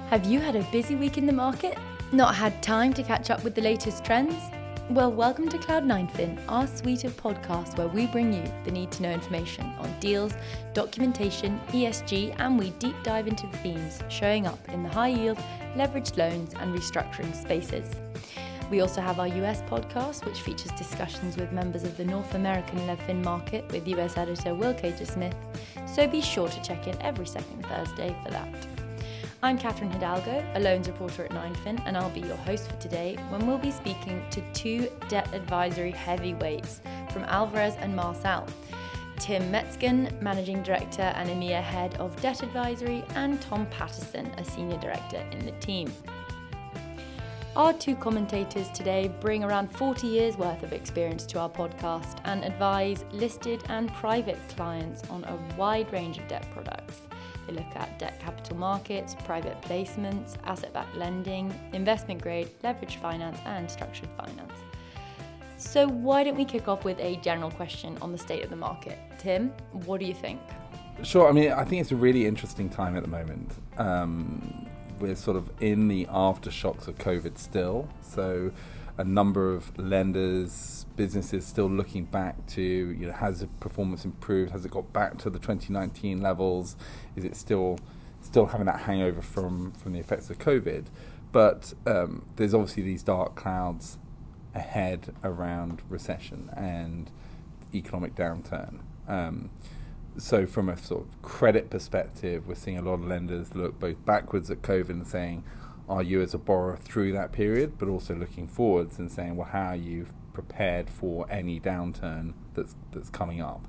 Have you had a busy week in the market? Not had time to catch up with the latest trends? Well, welcome to Cloud9Fin, our suite of podcasts where we bring you the need-to-know information on deals, documentation, ESG, and we deep dive into the themes showing up in the high-yield, leveraged loans and restructuring spaces. We also have our US podcast, which features discussions with members of the North American LevFin market with US editor Will Cager-Smith, so be sure to check in every second Thursday for that. I'm Catherine Hidalgo, a loans reporter at 9fin, and I'll be your host for today when we'll be speaking to two debt advisory heavyweights from Alvarez and Marsal. Tim Metzgen, Managing Director and EMEA Head of Debt Advisory, and Tom Patterson, a Senior Director in the team. Our two commentators today bring around 40 years worth of experience to our podcast and advise listed and private clients on a wide range of debt products. They look at debt capital markets, private placements, asset-backed lending, investment grade, leveraged finance and structured finance. So why don't we kick off with a general question on the state of the market? Tim, what do you think? Sure, I think it's a really interesting time at the moment. We're sort of in the aftershocks of COVID still, so a number of lenders, businesses still looking back to, has the performance improved? Has it got back to the 2019 levels? Is it still having that hangover from the effects of COVID? But there's obviously these dark clouds ahead around recession and economic downturn. So from a sort of credit perspective, we're seeing a lot of lenders look both backwards at COVID and saying, are you as a borrower through that period, but also looking forwards and saying, well, how are you prepared for any downturn that's coming up?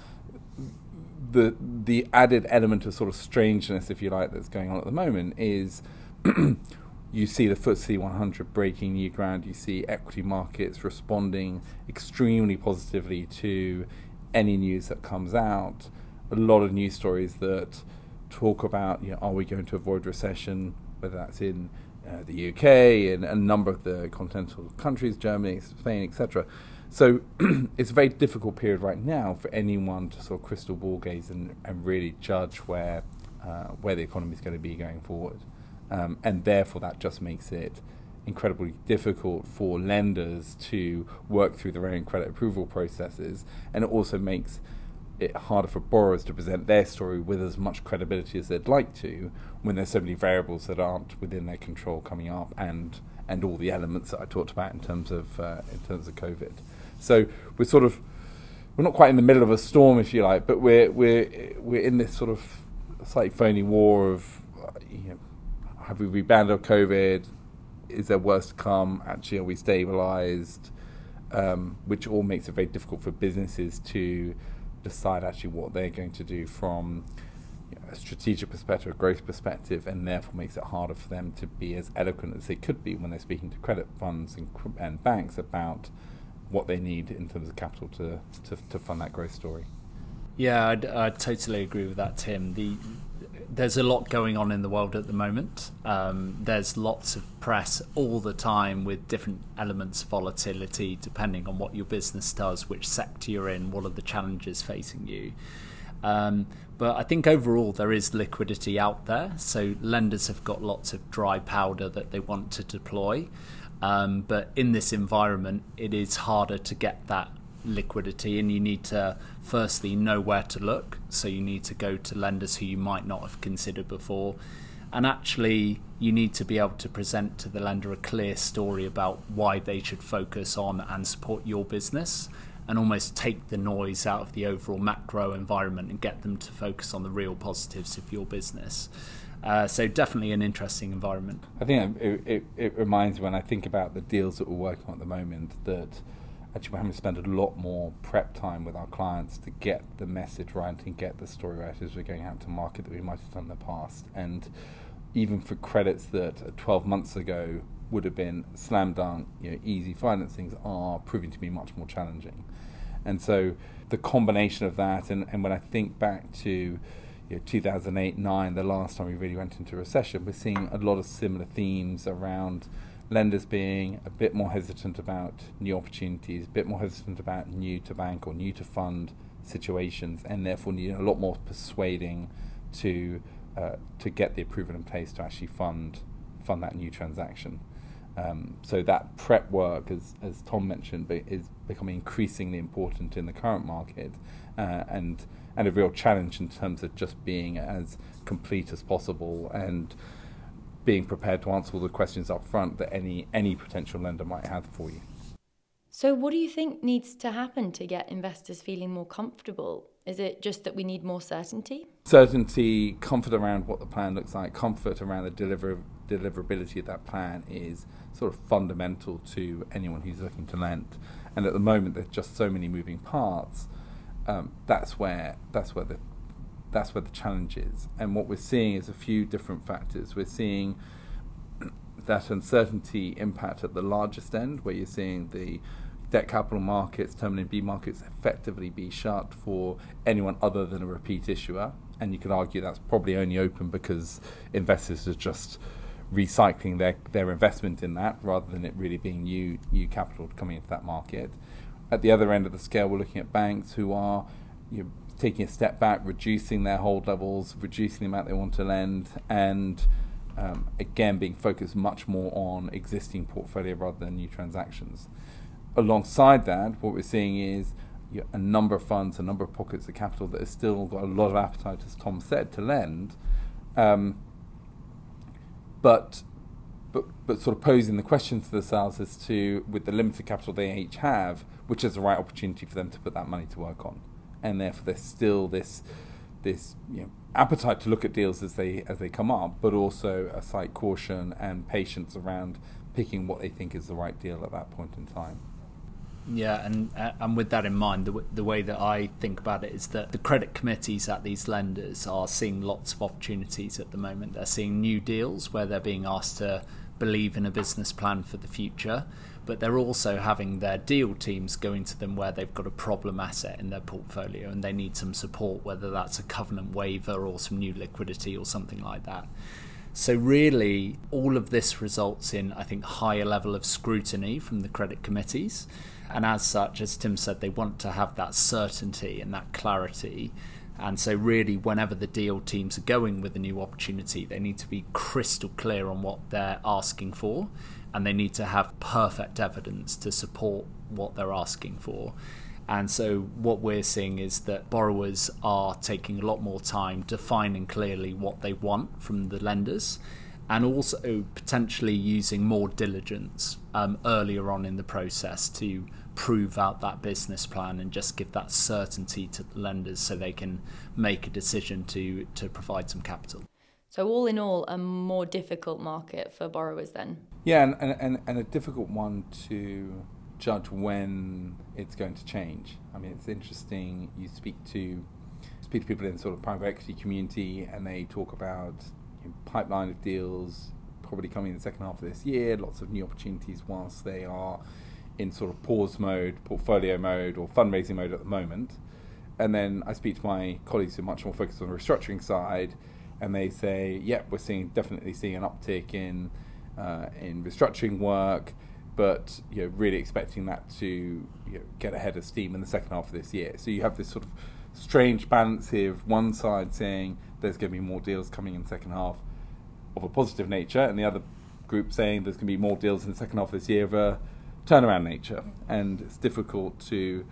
The added element of sort of strangeness, if you like, that's going on at the moment is you see the FTSE 100 breaking new ground. You see equity markets responding extremely positively to any news that comes out. A lot of news stories that talk about, are we going to avoid recession, whether that's in the UK and a number of the continental countries, Germany, Spain, etc. So it's a very difficult period right now for anyone to sort of crystal ball gaze and really judge where the economy is going to be going forward. And therefore that just makes it incredibly difficult for lenders to work through their own credit approval processes, and it also makes it harder for borrowers to present their story with as much credibility as they'd like to when there's so many variables that aren't within their control coming up, and all the elements that I talked about in terms of COVID. So we're not quite in the middle of a storm, if you like, but we're in this sort of slightly phony war of have we rebounded of COVID? Is there worse to come? Actually, are we stabilised? Which all makes it very difficult for businesses to decide actually what they're going to do from a strategic perspective, a growth perspective, and therefore makes it harder for them to be as eloquent as they could be when they're speaking to credit funds and banks about what they need in terms of capital to fund that growth story. Yeah, I totally agree with that, Tim. There's a lot going on in the world at the moment. There's lots of press all the time with different elements of volatility, depending on what your business does, which sector you're in, what are the challenges facing you. But I think overall there is liquidity out there. So lenders have got lots of dry powder that they want to deploy. But in this environment, it is harder to get that liquidity, and you need to firstly know where to look. So you need to go to lenders who you might not have considered before, and actually you need to be able to present to the lender a clear story about why they should focus on and support your business, and almost take the noise out of the overall macro environment and get them to focus on the real positives of your business. So definitely an interesting environment. I think it reminds me, when I think about the deals that we're working on at the moment, that actually we're having to spend a lot more prep time with our clients to get the message right and get the story right as we're going out to market that we might have done in the past. And even for credits that 12 months ago would have been slam dunk, easy financings, are proving to be much more challenging. And so the combination of that, and when I think back to 2008-09, the last time we really went into recession, we're seeing a lot of similar themes around lenders being a bit more hesitant about new opportunities, a bit more hesitant about new to bank or new to fund situations, and therefore needing a lot more persuading to to get the approval in place to actually fund that new transaction. So that prep work, as Tom mentioned, is becoming increasingly important in the current market, and a real challenge in terms of just being as complete as possible and being prepared to answer all the questions up front that any potential lender might have for you. So what do you think needs to happen to get investors feeling more comfortable? Is it just that we need more certainty? Certainty, comfort around what the plan looks like, comfort around the deliverability of that plan is sort of fundamental to anyone who's looking to lend. And at the moment, there's just so many moving parts. That's where the challenge is. And what we're seeing is a few different factors. We're seeing that uncertainty impact at the largest end, where you're seeing the debt capital markets, term and B markets effectively be shut for anyone other than a repeat issuer. And you could argue that's probably only open because investors are just recycling their investment in that rather than it really being new capital coming into that market. At the other end of the scale, we're looking at banks who are taking a step back, reducing their hold levels, reducing the amount they want to lend, and again being focused much more on existing portfolio rather than new transactions. Alongside that, what we're seeing is a number of funds, a number of pockets of capital that have still got a lot of appetite, as Tom said, to lend, but sort of posing the question to themselves as to, with the limited capital they each have, which is the right opportunity for them to put that money to work on. And therefore there's still this appetite to look at deals as they come up, but also a slight caution and patience around picking what they think is the right deal at that point in time. Yeah, and with that in mind, the way that I think about it is that the credit committees at these lenders are seeing lots of opportunities at the moment. They're seeing new deals where they're being asked to believe in a business plan for the future, but they're also having their deal teams going to them where they've got a problem asset in their portfolio and they need some support, whether that's a covenant waiver or some new liquidity or something like that. So really, all of this results in, I think, higher level of scrutiny from the credit committees. And as such, as Tim said, they want to have that certainty and that clarity. And so really, whenever the deal teams are going with a new opportunity, they need to be crystal clear on what they're asking for. And they need to have perfect evidence to support what they're asking for. And so what we're seeing is that borrowers are taking a lot more time defining clearly what they want from the lenders, and also potentially using more diligence earlier on in the process to prove out that business plan and just give that certainty to the lenders so they can make a decision to provide some capital. So all in all, a more difficult market for borrowers then? Yeah, and a difficult one to judge when it's going to change. I mean, it's interesting, you speak to people in the sort of private equity community and they talk about pipeline of deals probably coming in the second half of this year, lots of new opportunities whilst they are in sort of pause mode, portfolio mode or fundraising mode at the moment. And then I speak to my colleagues who are much more focused on the restructuring side and they say, we're definitely seeing an uptick in restructuring work, but really expecting that to get ahead of steam in the second half of this year. So you have this sort of strange balance here of one side saying there's going to be more deals coming in the second half of a positive nature, and the other group saying there's going to be more deals in the second half of this year of a turnaround nature. And it's difficult to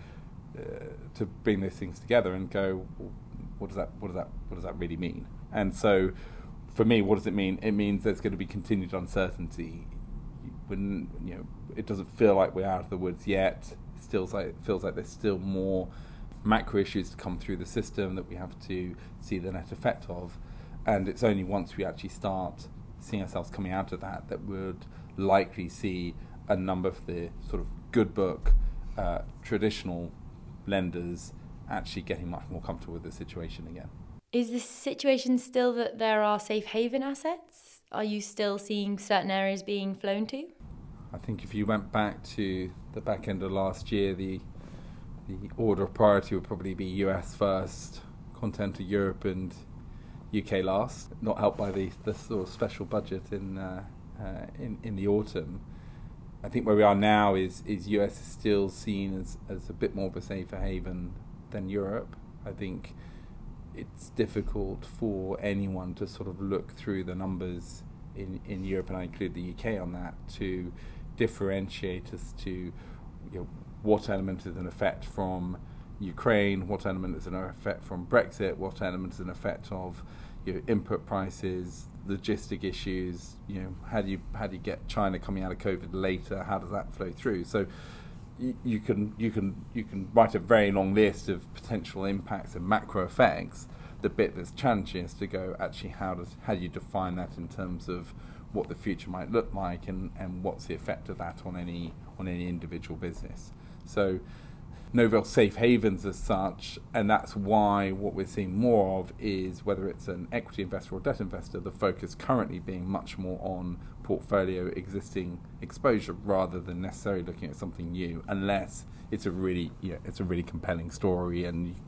bring those things together and go, what does that really mean? And so for me, what does it mean? It means there's going to be continued uncertainty. When it doesn't feel like we're out of the woods yet. It feels like there's still more macro issues to come through the system that we have to see the net effect of, and it's only once we actually start seeing ourselves coming out of that would likely see a number of the sort of good book traditional lenders actually getting much more comfortable with the situation again. Is the situation still that there are safe haven assets? Are you still seeing certain areas being flown to? I think if you went back to the back end of last year, the order of priority would probably be US first, continental Europe and UK last, not helped by the sort of special budget in the autumn. I think where we are now is US is still seen as a bit more of a safer haven than Europe. I think it's difficult for anyone to sort of look through the numbers in Europe, and I include the UK on that, to differentiate as to what element is an effect from Ukraine, what element is an effect from Brexit, what element is an effect of input prices, logistic issues. How do you get China coming out of COVID later? How does that flow through? So you can write a very long list of potential impacts and macro effects. The bit that's challenging is to go, actually, how do you define that in terms of what the future might look like, and what's the effect of that on any individual business. So no real safe havens as such, and that's why what we're seeing more of is, whether it's an equity investor or debt investor, the focus currently being much more on portfolio existing exposure rather than necessarily looking at something new, unless it's a really compelling story and you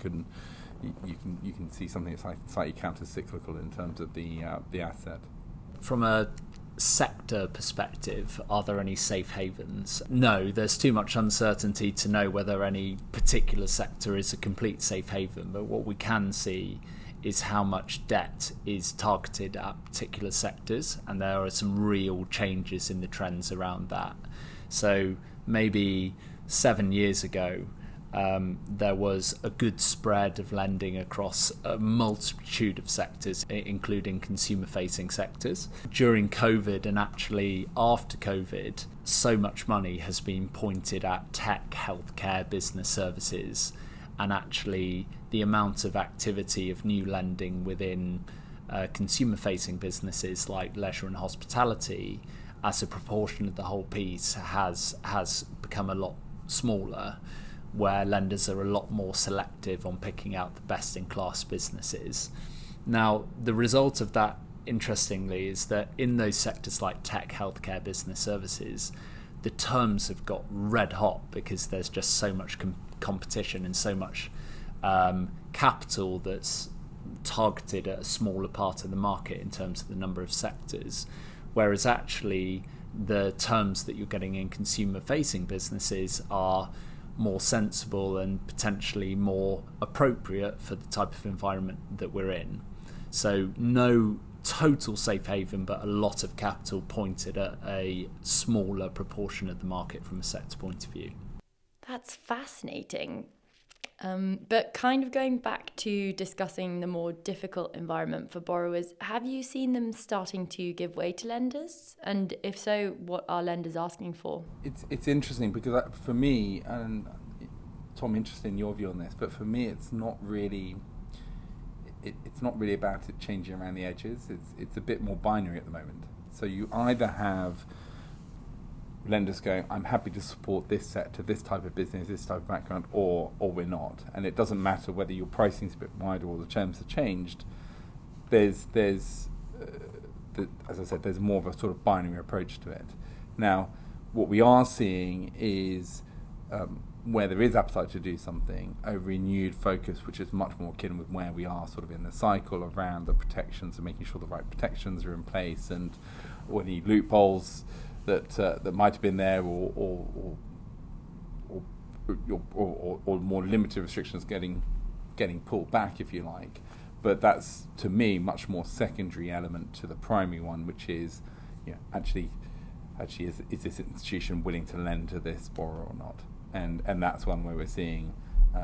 can see something that's slightly counter-cyclical in terms of the asset. From a sector perspective, are there any safe havens? No, there's too much uncertainty to know whether any particular sector is a complete safe haven, but what we can see is how much debt is targeted at particular sectors, and there are some real changes in the trends around that. So maybe 7 years ago, there was a good spread of lending across a multitude of sectors, including consumer-facing sectors. During COVID, and actually after COVID, so much money has been pointed at tech, healthcare, business services, and actually the amount of activity of new lending within consumer-facing businesses like leisure and hospitality, as a proportion of the whole piece, has become a lot smaller, where lenders are a lot more selective on picking out the best-in-class businesses. Now, the result of that, interestingly, is that in those sectors like tech, healthcare, business services, the terms have got red hot because there's just so much competition and so much capital that's targeted at a smaller part of the market in terms of the number of sectors, whereas actually the terms that you're getting in consumer-facing businesses are more sensible and potentially more appropriate for the type of environment that we're in. So no total safe haven, but a lot of capital pointed at a smaller proportion of the market from a sector point of view. That's fascinating. But kind of going back to discussing the more difficult environment for borrowers, have you seen them starting to give way to lenders? And if so, what are lenders asking for? It's interesting because for me, and Tom, interested in your view on this, but for me it's not really about it changing around the edges. It's a bit more binary at the moment. So you either have lenders going, I'm happy to support this sector, this type of business, this type of background, or we're not. And it doesn't matter whether your pricing's a bit wider or the terms have changed. There's as I said, there's more of a sort of binary approach to it. Now, what we are seeing is where there is appetite to do something, a renewed focus, which is much more akin with where we are sort of in the cycle around the protections and making sure the right protections are in place, and any loopholes that might have been there, or more limited restrictions getting pulled back, if you like. But that's, to me, much more secondary element to the primary one, which is, actually is this institution willing to lend to this borrower or not? And that's one where we're seeing,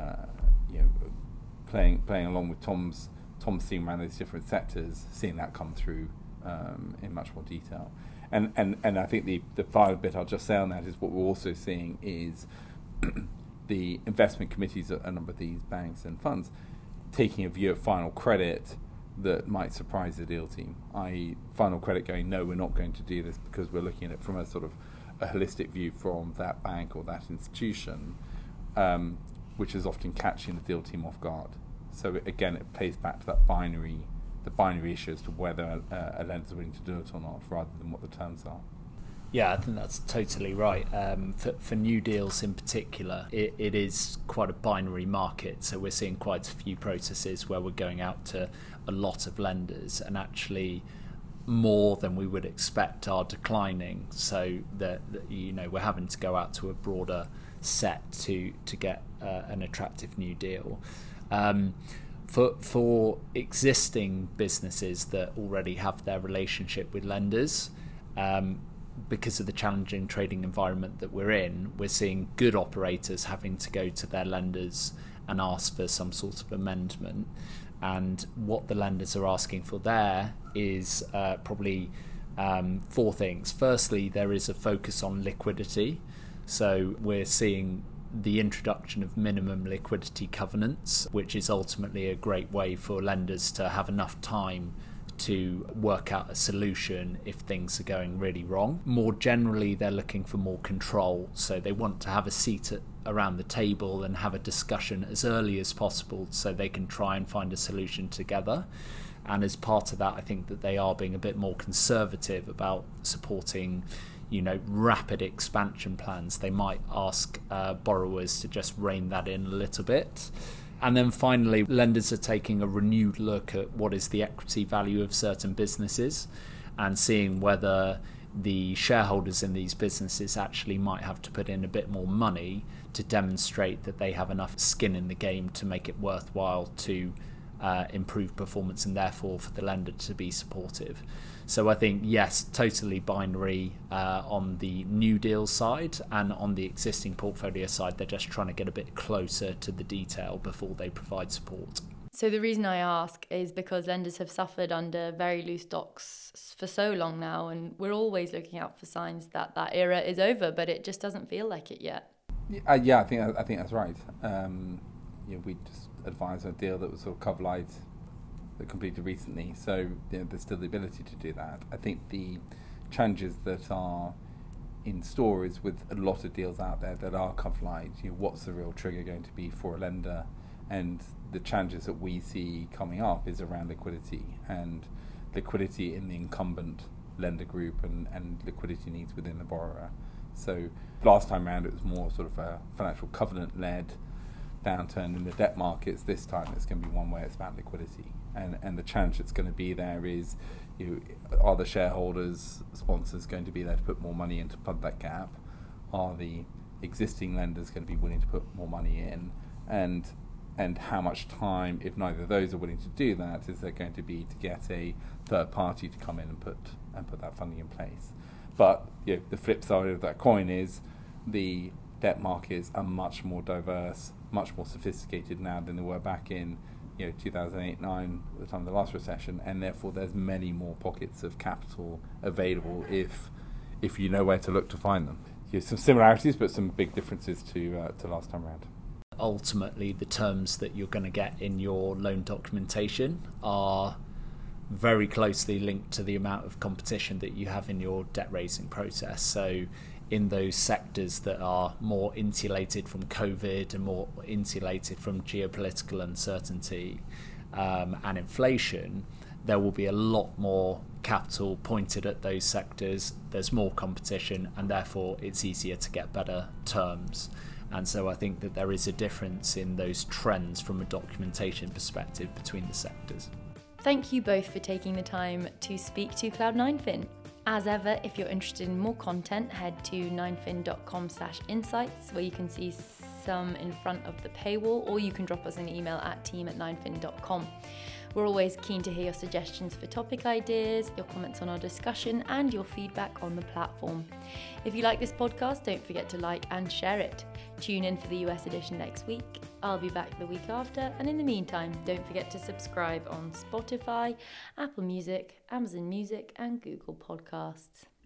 playing along with Tom's theme around those different sectors, seeing that come through in much more detail. And I think the final bit I'll just say on that is what we're also seeing is the investment committees at a number of these banks and funds taking a view of final credit that might surprise the deal team, i.e. final credit going, no, we're not going to do this because we're looking at it from a sort of a holistic view from that bank or that institution, which is often catching the deal team off guard. So again, it plays back to that binary issue as to whether a lender is willing to do it or not, rather than what the terms are. Yeah, I think that's totally right. For new deals in particular, it is quite a binary market. So we're seeing quite a few processes where we're going out to a lot of lenders, and actually more than we would expect are declining. So that we're having to go out to a broader set to get an attractive new deal. For existing businesses that already have their relationship with lenders, because of the challenging trading environment that we're in, we're seeing good operators having to go to their lenders and ask for some sort of amendment. And what the lenders are asking for there is probably four things. Firstly, there is a focus on liquidity. So we're seeing the introduction of minimum liquidity covenants, which is ultimately a great way for lenders to have enough time to work out a solution if things are going really wrong. More generally, they're looking for more control, so they want to have a seat around the table and have a discussion as early as possible so they can try and find a solution together. And as part of that, I think that they are being a bit more conservative about supporting rapid expansion plans. They might ask borrowers to just rein that in a little bit. And then finally, lenders are taking a renewed look at what is the equity value of certain businesses and seeing whether the shareholders in these businesses actually might have to put in a bit more money to demonstrate that they have enough skin in the game to make it worthwhile to improve performance and therefore for the lender to be supportive. So I think, yes, totally binary on the new deal side, and on the existing portfolio side, they're just trying to get a bit closer to the detail before they provide support. So the reason I ask is because lenders have suffered under very loose docs for so long now, and we're always looking out for signs that that era is over, but it just doesn't feel like it yet. I think that's right. We just advised a deal that was sort of cover-light that completed recently, so there's still the ability to do that. I think the challenges that are in store is with a lot of deals out there that are cover-light, what's the real trigger going to be for a lender? And the challenges that we see coming up is around liquidity and liquidity in the incumbent lender group and liquidity needs within the borrower. So last time around it was more sort of a financial covenant-led downturn in the debt markets. This time it's going to be one where it's about liquidity, and the challenge that's going to be there is, are the shareholders, sponsors going to be there to put more money in to plug that gap? Are the existing lenders going to be willing to put more money in? And how much time, if neither of those are willing to do that, is there going to be to get a third party to come in and put that funding in place? But the flip side of that coin is the debt markets are much more diverse, much more sophisticated now than they were back in 2008-9, at the time of the last recession, and therefore there's many more pockets of capital available if you know where to look to find them. Some similarities, but some big differences to last time around. Ultimately, the terms that you're going to get in your loan documentation are very closely linked to the amount of competition that you have in your debt raising process. So in those sectors that are more insulated from COVID and more insulated from geopolitical uncertainty and inflation, there will be a lot more capital pointed at those sectors. There's more competition, and therefore it's easier to get better terms. And so I think that there is a difference in those trends from a documentation perspective between the sectors. Thank you both for taking the time to speak to Cloud9Fin. As ever, if you're interested in more content, head to 9fin.com/insights, where you can see some in front of the paywall, or you can drop us an email at team@9fin.com. We're always keen to hear your suggestions for topic ideas, your comments on our discussion, and your feedback on the platform. If you like this podcast, don't forget to like and share it. Tune in for the US edition next week. I'll be back the week after, and in the meantime, don't forget to subscribe on Spotify, Apple Music, Amazon Music, and Google Podcasts.